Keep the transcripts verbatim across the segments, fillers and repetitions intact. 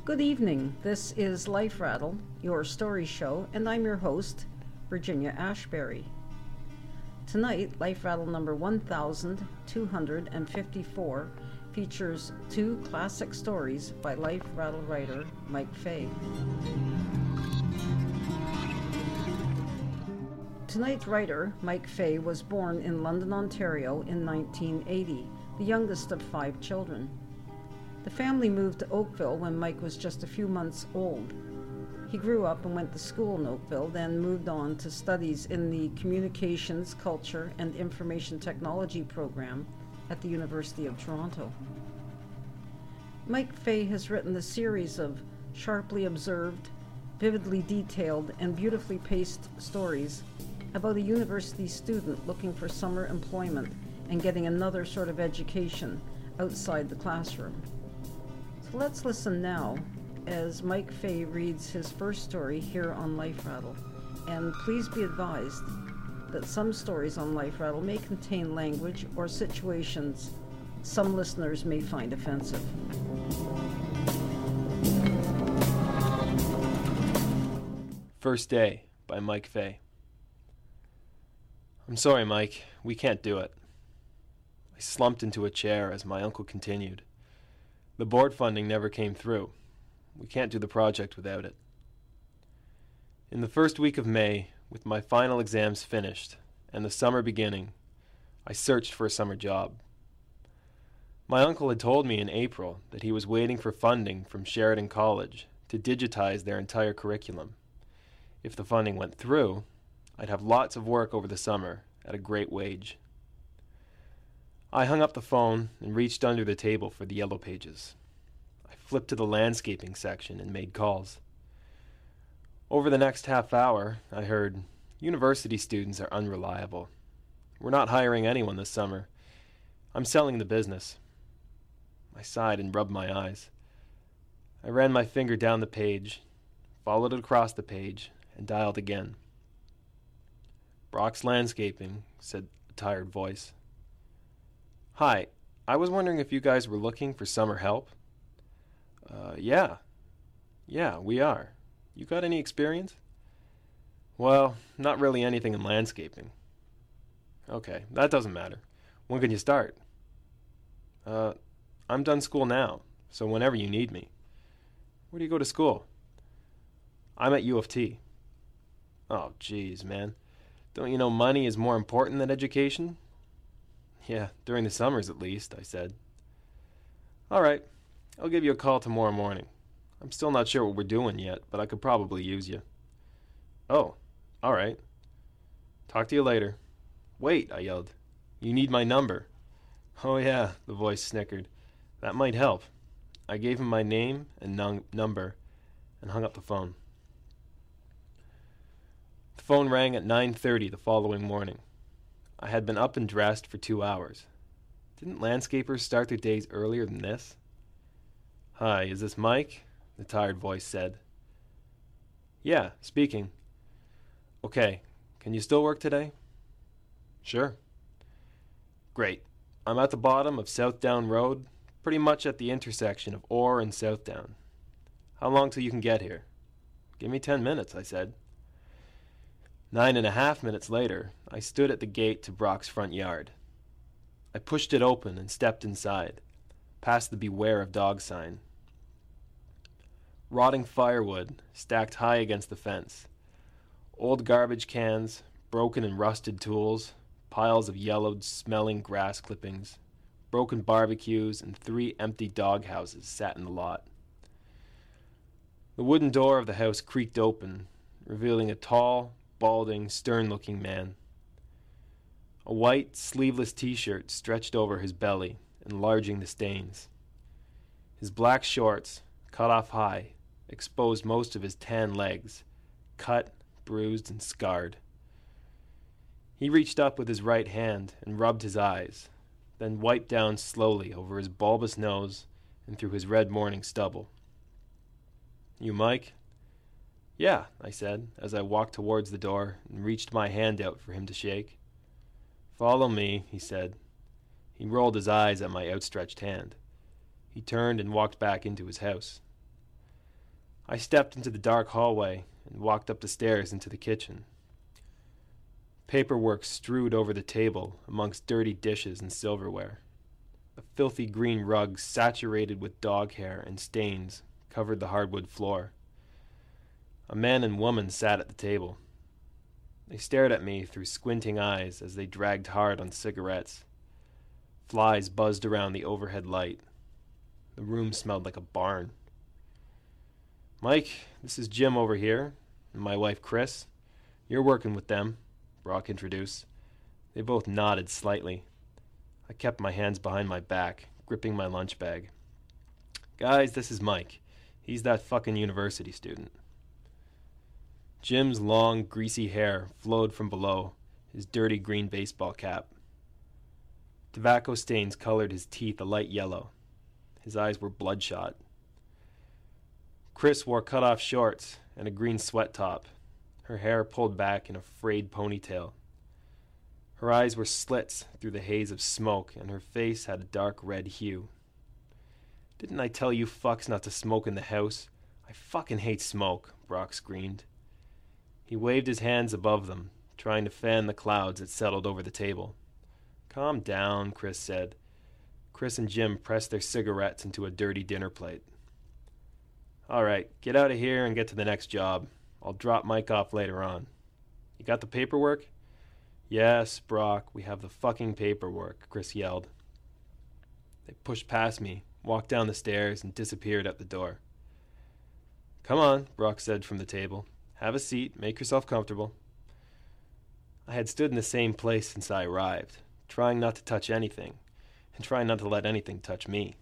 Good evening. This is Life Rattle, your story show, and I'm your host, Virginia Ashbury. Tonight, Life Rattle number one thousand two hundred fifty-four features two classic stories by Life Rattle writer Mike Fay. Tonight's writer, Mike Fay, was born in London, Ontario in nineteen eighty, the youngest of five children. The family moved to Oakville when Mike was just a few months old. He grew up and went to school in Oakville, then moved on to studies in the Communications, Culture, and Information Technology program at the University of Toronto. Mike Fay has written a series of sharply observed, vividly detailed, and beautifully paced stories about a university student looking for summer employment and getting another sort of education outside the classroom. So let's listen now as Mike Fay reads his first story here on Life Rattle. And please be advised that some stories on Life Rattle may contain language or situations some listeners may find offensive. First Day by Mike Fay. I'm sorry, Mike. We can't do it. I slumped into a chair as my uncle continued. The board funding never came through. We can't do the project without it. In the first week of May, with my final exams finished and the summer beginning, I searched for a summer job. My uncle had told me in April that he was waiting for funding from Sheridan College to digitize their entire curriculum. If the funding went through, I'd have lots of work over the summer at a great wage. I hung up the phone and reached under the table for the yellow pages. I flipped to the landscaping section and made calls. Over the next half hour, I heard, "University students are unreliable. We're not hiring anyone this summer. I'm selling the business." I sighed and rubbed my eyes. I ran my finger down the page, followed it across the page, and dialed again. "Brock's Landscaping," said a tired voice. "Hi, I was wondering if you guys were looking for summer help." Uh, yeah. Yeah, we are. You got any experience?" "Well, not really anything in landscaping." "Okay, that doesn't matter. When can you start?" Uh, I'm done school now, so whenever you need me." "Where do you go to school?" "I'm at U of T." "Oh, geez, man. Don't you know money is more important than education?" "Yeah, during the summers at least," I said. "All right. I'll give you a call tomorrow morning. I'm still not sure what we're doing yet, but I could probably use you." "Oh, all right. Talk to you later." "Wait," I yelled. "You need my number." "Oh yeah," the voice snickered. "That might help." I gave him my name and num- number and hung up the phone. The phone rang at nine thirty the following morning. I had been up and dressed for two hours. Didn't landscapers start their days earlier than this? "Hi, is this Mike?" the tired voice said. "Yeah, speaking." "Okay, can you still work today?" "Sure." "Great. I'm at the bottom of Southdown Road, pretty much at the intersection of Orr and Southdown. How long till you can get here?" "Give me ten minutes," I said. Nine and a half minutes later, I stood at the gate to Brock's front yard. I pushed it open and stepped inside, past the "Beware of Dogs" sign. Rotting firewood stacked high against the fence. Old garbage cans, broken and rusted tools, piles of yellowed, smelling grass clippings, broken barbecues, and three empty dog houses sat in the lot. The wooden door of the house creaked open, revealing a tall, balding, stern-looking man. A white, sleeveless t-shirt stretched over his belly, enlarging the stains. His black shorts, cut off high, exposed most of his tan legs, cut, bruised, and scarred. He reached up with his right hand and rubbed his eyes, then wiped down slowly over his bulbous nose and through his red morning stubble. "You Mike?" "Yeah," I said, as I walked towards the door and reached my hand out for him to shake. "Follow me," he said. He rolled his eyes at my outstretched hand. He turned and walked back into his house. I stepped into the dark hallway and walked up the stairs into the kitchen. Paperwork strewed over the table amongst dirty dishes and silverware. A filthy green rug saturated with dog hair and stains covered the hardwood floor. A man and woman sat at the table. They stared at me through squinting eyes as they dragged hard on cigarettes. Flies buzzed around the overhead light. The room smelled like a barn. "Mike, this is Jim over here, and my wife Chris. You're working with them," Brock introduced. They both nodded slightly. I kept my hands behind my back, gripping my lunch bag. "Guys, this is Mike. He's that fucking university student." Jim's long, greasy hair flowed from below his dirty green baseball cap. Tobacco stains colored his teeth a light yellow. His eyes were bloodshot. Chris wore cut-off shorts and a green sweat top, her hair pulled back in a frayed ponytail. Her eyes were slits through the haze of smoke, and her face had a dark red hue. "Didn't I tell you fucks not to smoke in the house? I fucking hate smoke," Brock screamed. He waved his hands above them, trying to fan the clouds that settled over the table. "Calm down," Chris said. Chris and Jim pressed their cigarettes into a dirty dinner plate. "All right, get out of here and get to the next job. I'll drop Mike off later on. You got the paperwork?" "Yes, Brock, we have the fucking paperwork," Chris yelled. They pushed past me, walked down the stairs, and disappeared out the door. "Come on," Brock said from the table. "Have a seat, make yourself comfortable." I had stood in the same place since I arrived, trying not to touch anything, and trying not to let anything touch me.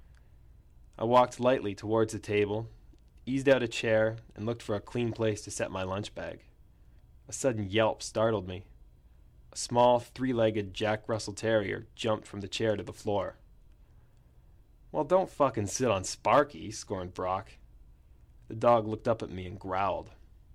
I walked lightly towards the table, eased out a chair, and looked for a clean place to set my lunch bag. A sudden yelp startled me. A small, three-legged Jack Russell Terrier jumped from the chair to the floor. "Well, don't fucking sit on Sparky," scorned Brock. The dog looked up at me and growled.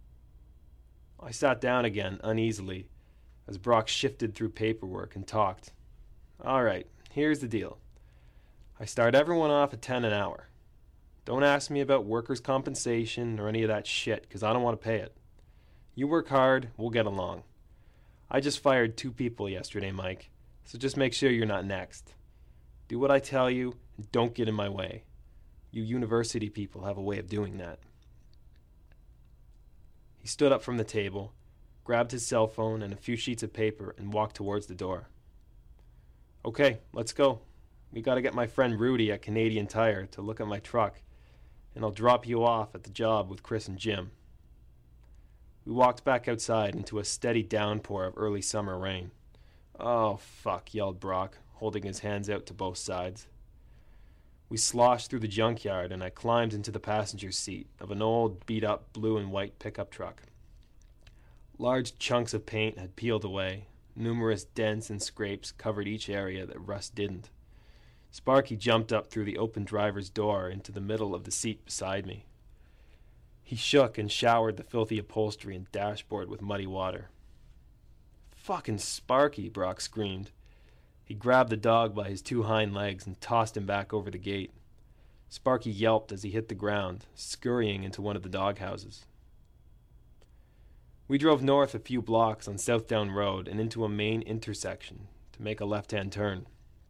I sat down again uneasily as Brock shifted through paperwork and talked. "All right, here's the deal. I start everyone off at ten an hour. Don't ask me about workers' compensation or any of that shit, because I don't want to pay it. You work hard, we'll get along. I just fired two people yesterday, Mike, so just make sure you're not next. Do what I tell you, and don't get in my way. You university people have a way of doing that." He stood up from the table, grabbed his cell phone and a few sheets of paper, and walked towards the door. "Okay, let's go. We gotta get my friend Rudy at Canadian Tire to look at my truck, and I'll drop you off at the job with Chris and Jim." We walked back outside into a steady downpour of early summer rain. "Oh, fuck," yelled Brock, holding his hands out to both sides. We sloshed through the junkyard, and I climbed into the passenger seat of an old, beat-up blue and white pickup truck. Large chunks of paint had peeled away. Numerous dents and scrapes covered each area that rust didn't. Sparky jumped up through the open driver's door into the middle of the seat beside me. He shook and showered the filthy upholstery and dashboard with muddy water. "Fucking Sparky," Brock screamed. He grabbed the dog by his two hind legs and tossed him back over the gate. Sparky yelped as he hit the ground, scurrying into one of the doghouses. We drove north a few blocks on Southdown Road and into a main intersection to make a left-hand turn.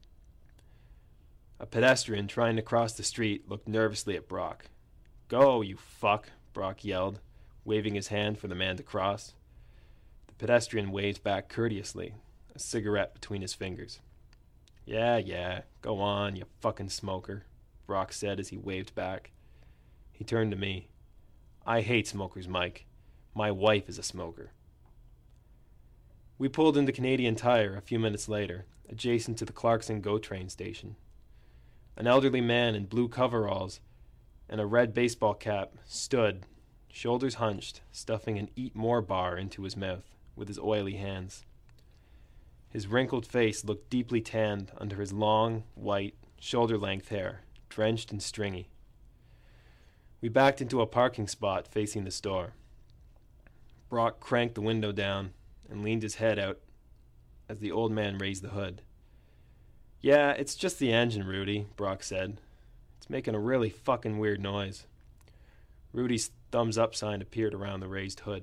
A pedestrian trying to cross the street looked nervously at Brock. "Go, you fuck," Brock yelled, waving his hand for the man to cross. The pedestrian waved back courteously, a cigarette between his fingers. "Yeah, yeah, go on, you fucking smoker," Brock said as he waved back. He turned to me. "I hate smokers, Mike. My wife is a smoker." We pulled into Canadian Tire a few minutes later, adjacent to the Clarkson GO train station. An elderly man in blue coveralls and a red baseball cap stood, shoulders hunched, stuffing an Eat More bar into his mouth with his oily hands. His wrinkled face looked deeply tanned under his long, white, shoulder-length hair, drenched and stringy. We backed into a parking spot facing the store. Brock cranked the window down and leaned his head out as the old man raised the hood. "Yeah, it's just the engine, Rudy," Brock said. "It's making a really fucking weird noise." Rudy's thumbs up sign appeared around the raised hood.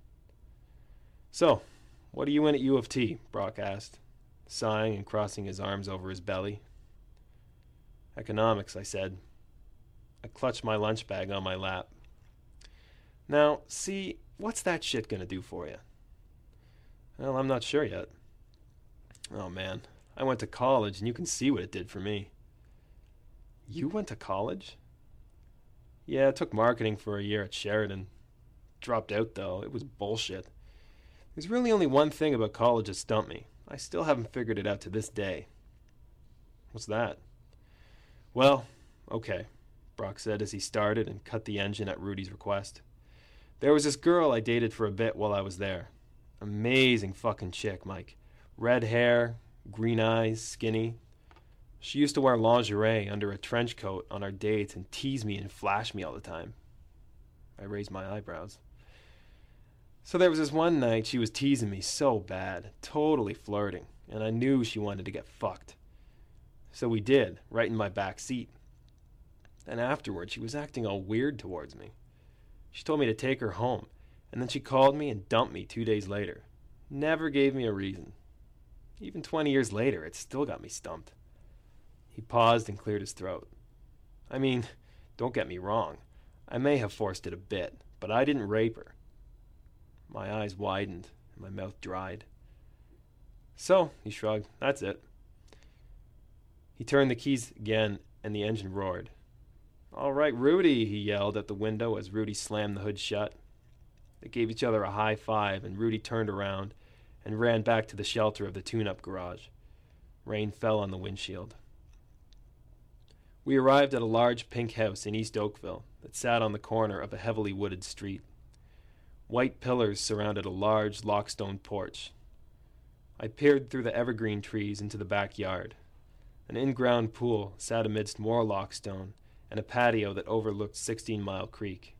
"So, what are you in at U of T?" Brock asked, sighing and crossing his arms over his belly. "Economics," I said. I clutched my lunch bag on my lap. "Now, see, what's that shit gonna do for you?" "Well, I'm not sure yet." "Oh, man, I went to college, and you can see what it did for me." "You went to college?" "Yeah, I took marketing for a year at Sheridan. Dropped out, though. It was bullshit. There's really only one thing about college that stumped me. I still haven't figured it out to this day." "What's that?" "Well, okay," Brock said as he started and cut the engine at Rudy's request. "There was this girl I dated for a bit while I was there. Amazing fucking chick, Mike. Red hair, green eyes, skinny. She used to wear lingerie under a trench coat on our dates and tease me and flash me all the time." I raised my eyebrows. "So there was this one night she was teasing me so bad, totally flirting, and I knew she wanted to get fucked. So we did, right in my back seat. Then afterward, she was acting all weird towards me. She told me to take her home, and then she called me and dumped me two days later. Never gave me a reason. Even twenty years later, it still got me stumped." He paused and cleared his throat. "I mean, don't get me wrong. I may have forced it a bit, but I didn't rape her." My eyes widened and my mouth dried. "So," he shrugged, "that's it." He turned the keys again and the engine roared. "All right, Rudy," he yelled at the window as Rudy slammed the hood shut. They gave each other a high five, and Rudy turned around and ran back to the shelter of the tune-up garage. Rain fell on the windshield. We arrived at a large pink house in East Oakville that sat on the corner of a heavily wooded street. White pillars surrounded a large lockstone porch. I peered through the evergreen trees into the backyard. An in-ground pool sat amidst more lockstone and a patio that overlooked Sixteen Mile Creek.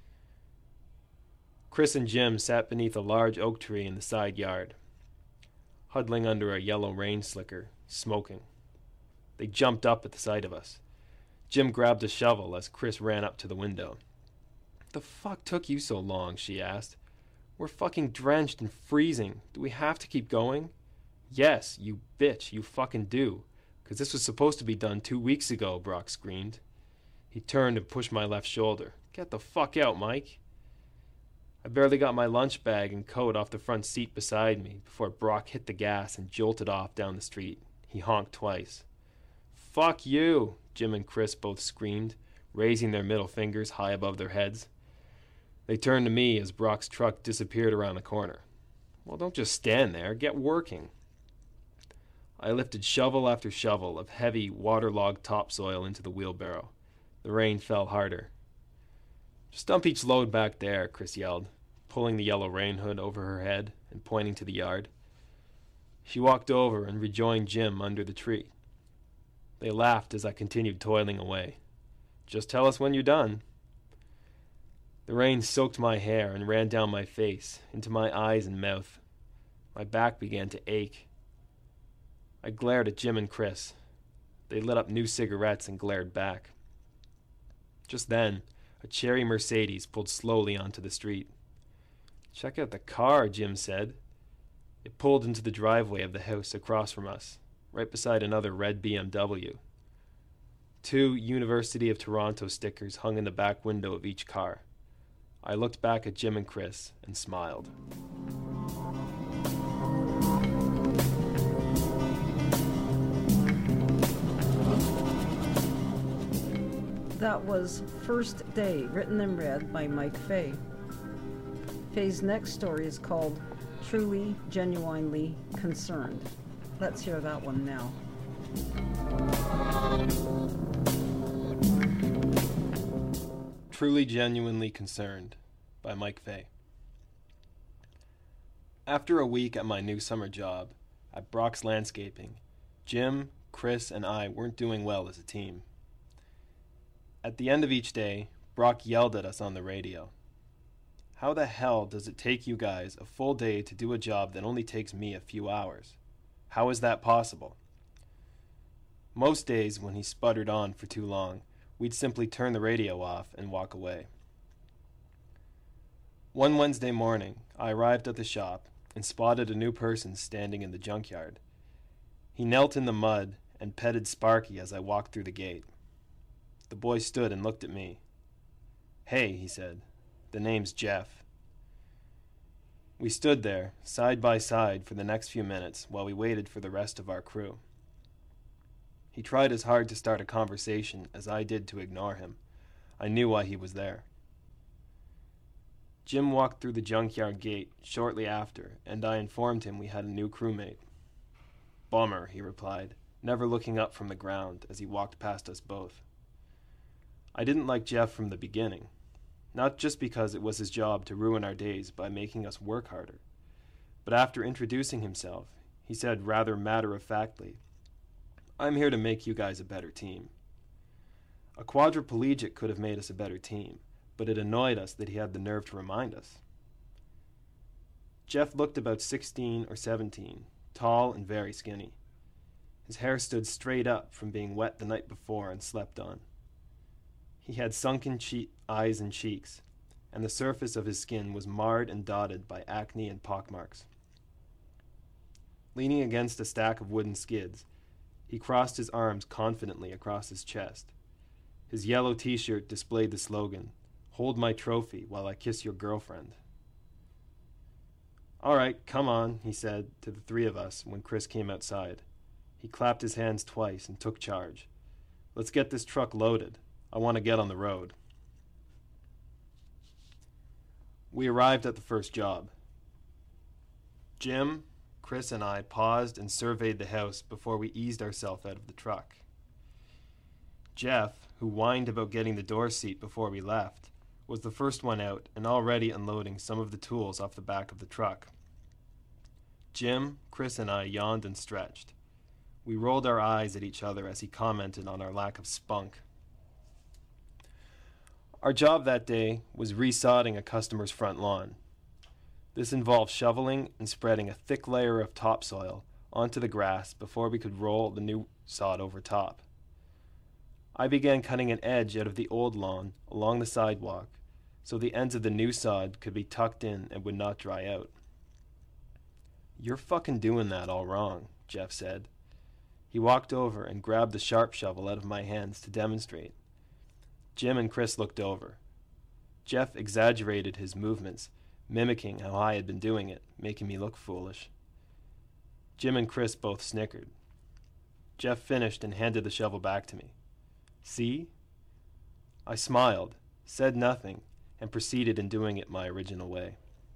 Chris and Jim sat beneath a large oak tree in the side yard, huddling under a yellow rain slicker, smoking. They jumped up at the sight of us. Jim grabbed a shovel as Chris ran up to the window. "The fuck took you so long?" she asked. "We're fucking drenched and freezing. Do we have to keep going?" "Yes, you bitch, you fucking do. Because this was supposed to be done two weeks ago," Brock screamed. He turned and pushed my left shoulder. "Get the fuck out, Mike." I barely got my lunch bag and coat off the front seat beside me before Brock hit the gas and jolted off down the street. He honked twice. "Fuck you," Jim and Chris both screamed, raising their middle fingers high above their heads. They turned to me as Brock's truck disappeared around the corner. "Well, don't just stand there. Get working." I lifted shovel after shovel of heavy, waterlogged topsoil into the wheelbarrow. The rain fell harder. "Just dump each load back there," Chris yelled, pulling the yellow rain hood over her head and pointing to the yard. She walked over and rejoined Jim under the tree. They laughed as I continued toiling away. "Just tell us when you're done." The rain soaked my hair and ran down my face, into my eyes and mouth. My back began to ache. I glared at Jim and Chris. They lit up new cigarettes and glared back. Just then, a cherry Mercedes pulled slowly onto the street. "Check out the car," Jim said. It pulled into the driveway of the house across from us, right beside another red B M W. Two University of Toronto stickers hung in the back window of each car. I looked back at Jim and Chris and smiled. That was First Day, written and read by Mike Fay. Fay's next story is called Truly, Genuinely Concerned. Let's hear that one now. Truly, Genuinely Concerned by Mike Fay. After a week at my new summer job at Brock's Landscaping, Jim, Chris, and I weren't doing well as a team. At the end of each day, Brock yelled at us on the radio. "How the hell does it take you guys a full day to do a job that only takes me a few hours? How is that possible?" Most days, when he sputtered on for too long, we'd simply turn the radio off and walk away. One Wednesday morning, I arrived at the shop and spotted a new person standing in the junkyard. He knelt in the mud and petted Sparky as I walked through the gate. The boy stood and looked at me. "Hey," he said, "the name's Jeff." We stood there, side by side, for the next few minutes while we waited for the rest of our crew. He tried as hard to start a conversation as I did to ignore him. I knew why he was there. Jim walked through the junkyard gate shortly after, and I informed him we had a new crewmate. "Bummer," he replied, never looking up from the ground as he walked past us both. I didn't like Jeff from the beginning, not just because it was his job to ruin our days by making us work harder, but after introducing himself, he said rather matter-of-factly, "I'm here to make you guys a better team." A quadriplegic could have made us a better team, but it annoyed us that he had the nerve to remind us. Jeff looked about sixteen or seventeen, tall and very skinny. His hair stood straight up from being wet the night before and slept on. He had sunken che- eyes and cheeks, and the surface of his skin was marred and dotted by acne and pockmarks. Leaning against a stack of wooden skids, he crossed his arms confidently across his chest. His yellow t-shirt displayed the slogan, "Hold my trophy while I kiss your girlfriend." "All right, come on," he said to the three of us when Chris came outside. He clapped his hands twice and took charge. "Let's get this truck loaded. I want to get on the road." We arrived at the first job. Jim, Chris, and I paused and surveyed the house before we eased ourselves out of the truck. Jeff, who whined about getting the door seat before we left, was the first one out and already unloading some of the tools off the back of the truck. Jim, Chris, and I yawned and stretched. We rolled our eyes at each other as he commented on our lack of spunk. Our job that day was resodding a customer's front lawn. This involved shoveling and spreading a thick layer of topsoil onto the grass before we could roll the new sod over top. I began cutting an edge out of the old lawn along the sidewalk so the ends of the new sod could be tucked in and would not dry out. "You're fucking doing that all wrong," Jeff said. He walked over and grabbed the sharp shovel out of my hands to demonstrate. Jim and Chris looked over. Jeff exaggerated his movements, mimicking how I had been doing it, making me look foolish. Jim and Chris both snickered. Jeff finished and handed the shovel back to me. "See?" I smiled, said nothing, and proceeded in doing it my original way.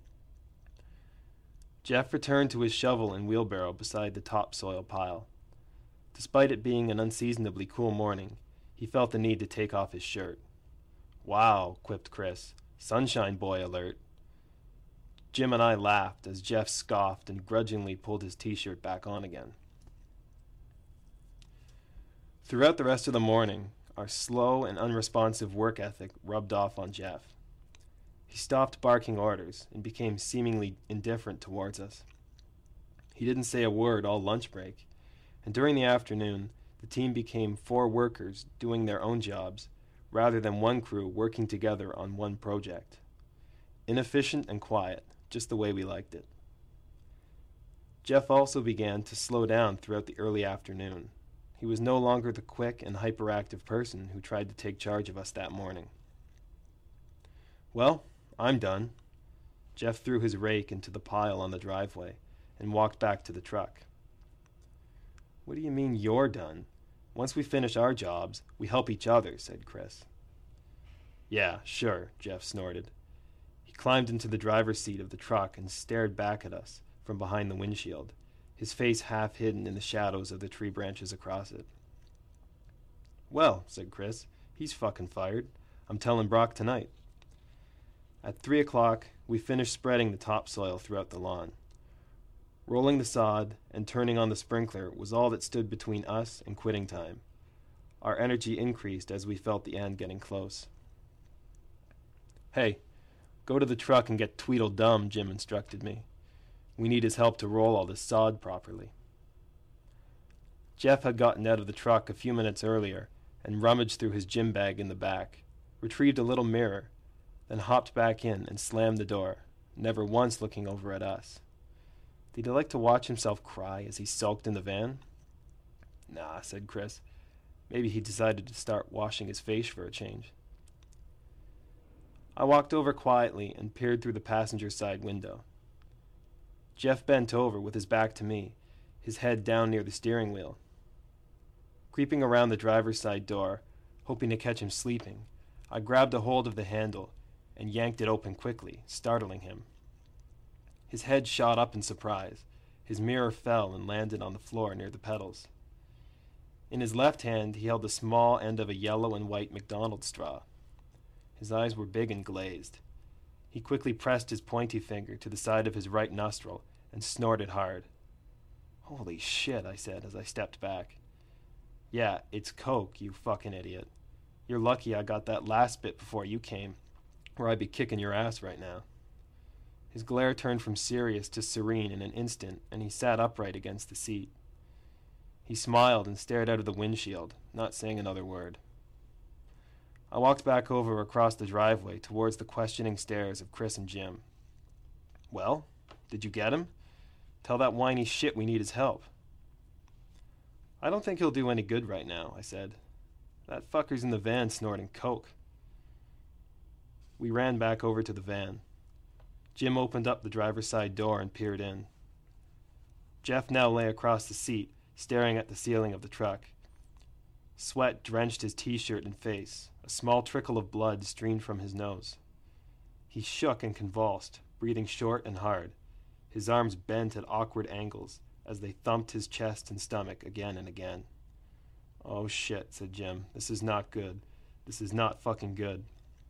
Jeff returned to his shovel and wheelbarrow beside the topsoil pile. Despite it being an unseasonably cool morning, he felt the need to take off his shirt. "Wow," quipped Chris. "Sunshine boy alert." Jim and I laughed as Jeff scoffed and grudgingly pulled his t-shirt back on again. Throughout the rest of the morning, our slow and unresponsive work ethic rubbed off on Jeff. He stopped barking orders and became seemingly indifferent towards us. He didn't say a word all lunch break, and during the afternoon, the team became four workers doing their own jobs, rather than one crew working together on one project. Inefficient and quiet, just the way we liked it. Jeff also began to slow down throughout the early afternoon. He was no longer the quick and hyperactive person who tried to take charge of us that morning. "Well, I'm done." Jeff threw his rake into the pile on the driveway and walked back to the truck. "What do you mean you're done? Once we finish our jobs, we help each other," said Chris. "Yeah, sure," Jeff snorted. He climbed into the driver's seat of the truck and stared back at us from behind the windshield, his face half hidden in the shadows of the tree branches across it. "Well," said Chris, "he's fucking fired. I'm telling Brock tonight." At three o'clock, we finished spreading the topsoil throughout the lawn. Rolling the sod and turning on the sprinkler was all that stood between us and quitting time. Our energy increased as we felt the end getting close. "Hey, go to the truck and get Tweedledum," Jim instructed me. "We need his help to roll all this sod properly." Jeff had gotten out of the truck a few minutes earlier and rummaged through his gym bag in the back, retrieved a little mirror, then hopped back in and slammed the door, never once looking over at us. Did he like to watch himself cry as he sulked in the van? Nah, said Chris. Maybe he decided to start washing his face for a change. I walked over quietly and peered through the passenger side window. Jeff bent over with his back to me, his head down near the steering wheel. Creeping around the driver's side door, hoping to catch him sleeping, I grabbed a hold of the handle and yanked it open quickly, startling him. His head shot up in surprise. His mirror fell and landed on the floor near the pedals. In his left hand, he held the small end of a yellow and white McDonald's straw. His eyes were big and glazed. He quickly pressed his pointy finger to the side of his right nostril and snorted hard. Holy shit, I said as I stepped back. Yeah, it's coke, you fucking idiot. You're lucky I got that last bit before you came, or I'd be kicking your ass right now. His glare turned from serious to serene in an instant, and he sat upright against the seat. He smiled and stared out of the windshield, not saying another word. I walked back over across the driveway towards the questioning stares of Chris and Jim. Well, did you get him? Tell that whiny shit we need his help. I don't think he'll do any good right now, I said. That fucker's in the van snorting coke. We ran back over to the van. Jim opened up the driver's side door and peered in. Jeff now lay across the seat, staring at the ceiling of the truck. Sweat drenched his t-shirt and face. A small trickle of blood streamed from his nose. He shook and convulsed, breathing short and hard. His arms bent at awkward angles as they thumped his chest and stomach again and again. Oh shit, said Jim. This is not good. This is not fucking good.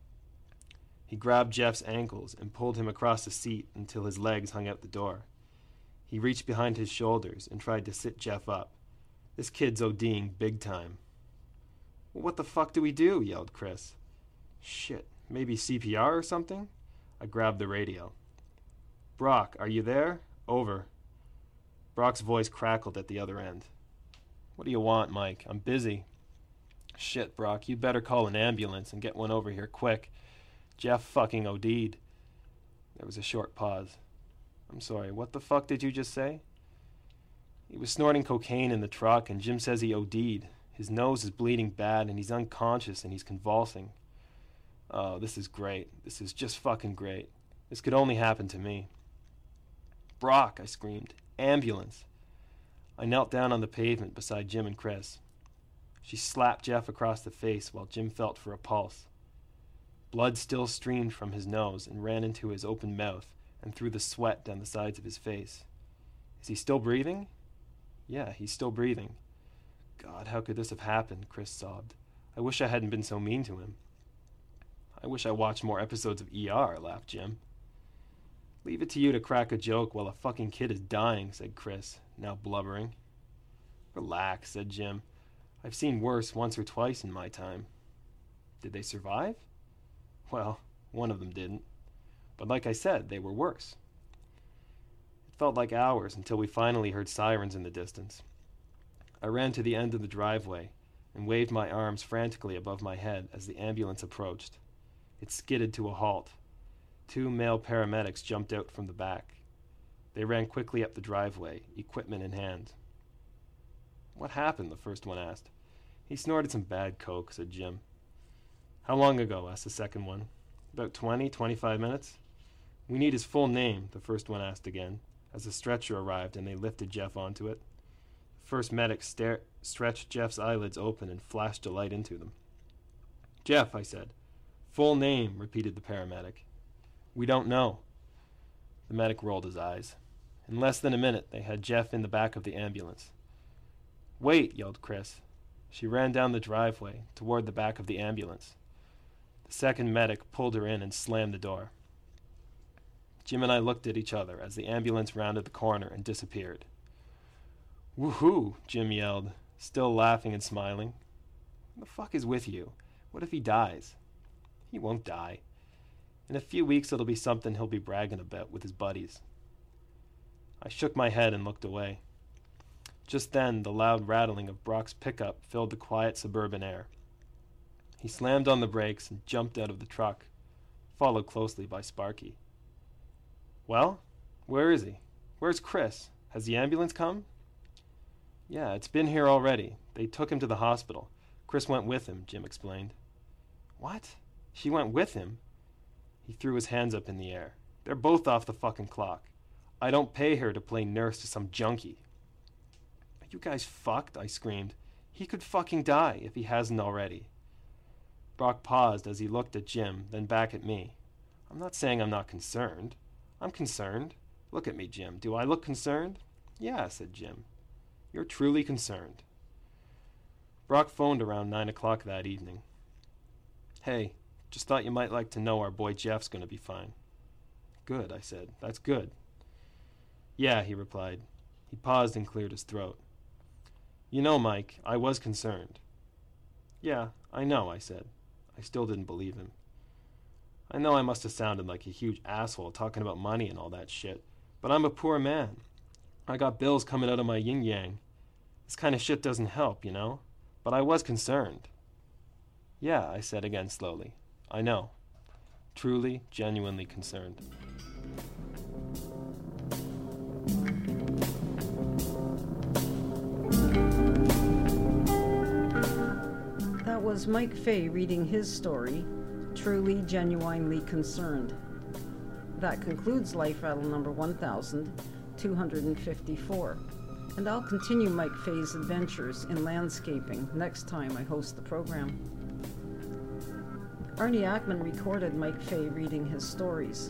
He grabbed Jeff's ankles and pulled him across the seat until his legs hung out the door. He reached behind his shoulders and tried to sit Jeff up. This kid's ODing big time. Well, what the fuck do we do? Yelled Chris. Shit, maybe C P R or something? I grabbed the radio. Brock, are you there? Over. Brock's voice crackled at the other end. What do you want, Mike? I'm busy. Shit, Brock, you'd better call an ambulance and get one over here quick. Jeff fucking OD'd. There was a short pause. I'm sorry, what the fuck did you just say? He was snorting cocaine in the truck, and Jim says he OD'd. His nose is bleeding bad, and he's unconscious, and he's convulsing. Oh, this is great. This is just fucking great. This could only happen to me. Brock, I screamed. Ambulance. I knelt down on the pavement beside Jim and Chris. She slapped Jeff across the face while Jim felt for a pulse. Blood still streamed from his nose and ran into his open mouth and through the sweat down the sides of his face. Is he still breathing? Yeah, he's still breathing. God, how could this have happened? Chris sobbed. I wish I hadn't been so mean to him. I wish I watched more episodes of E R, laughed Jim. Leave it to you to crack a joke while a fucking kid is dying, said Chris, now blubbering. Relax, said Jim. I've seen worse once or twice in my time. Did they survive? Well, one of them didn't. But like I said, they were worse. It felt like hours until we finally heard sirens in the distance. I ran to the end of the driveway and waved my arms frantically above my head as the ambulance approached. It skidded to a halt. Two male paramedics jumped out from the back. They ran quickly up the driveway, equipment in hand. What happened? The first one asked. He snorted some bad coke, said Jim. How long ago? Asked the second one. About twenty, twenty-five minutes. We need his full name, the first one asked again, as the stretcher arrived and they lifted Jeff onto it. The first medic stare- stretched Jeff's eyelids open and flashed a light into them. Jeff, I said. Full name, repeated the paramedic. We don't know. The medic rolled his eyes. In less than a minute, they had Jeff in the back of the ambulance. Wait, yelled Chris. She ran down the driveway, toward the back of the ambulance. The second medic pulled her in and slammed the door. Jim and I looked at each other as the ambulance rounded the corner and disappeared. Woohoo, Jim yelled, still laughing and smiling. What the fuck is with you? What if he dies? He won't die. In a few weeks it'll be something he'll be bragging about with his buddies. I shook my head and looked away. Just then, the loud rattling of Brock's pickup filled the quiet suburban air. He slammed on the brakes and jumped out of the truck. followed closely by Sparky. Well, where is he? Where's Chris? Has the ambulance come? Yeah, it's been here already. They took him to the hospital. Chris went with him, Jim explained. What? She went with him? He threw his hands up in the air. They're both off the fucking clock. I don't pay her to play nurse to some junkie. Are you guys fucked? I screamed. He could fucking die if he hasn't already. Brock paused as he looked at Jim, then back at me. I'm not saying I'm not concerned. I'm concerned. Look at me, Jim. Do I look concerned? Yeah, said Jim. You're truly concerned. Brock phoned around nine o'clock that evening. Hey, just thought you might like to know our boy Jeff's going to be fine. Good, I said. That's good. Yeah, he replied. He paused and cleared his throat. You know, Mike, I was concerned. Yeah, I know, I said. I still didn't believe him. I know I must have sounded like a huge asshole talking about money and all that shit, but I'm a poor man. I got bills coming out of my yin-yang. This kind of shit doesn't help, you know? But I was concerned. Yeah, I said again slowly. I know. Truly, genuinely concerned. That was Mike Fay reading his story, Truly, Genuinely Concerned. That concludes Life Rattle number one thousand two hundred fifty-four. And I'll continue Mike Fay's adventures in landscaping next time I host the program. Arnie Ackman recorded Mike Fay reading his stories.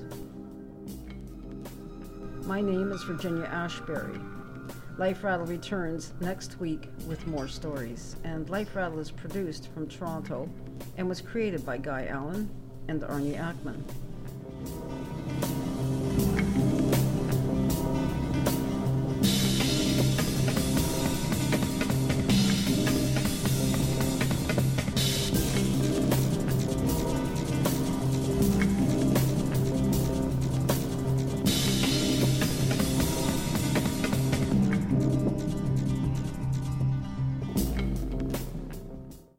My name is Virginia Ashbury. Life Rattle returns next week with more stories, and Life Rattle is produced from Toronto and was created by Guy Allen and Arnie Ackman.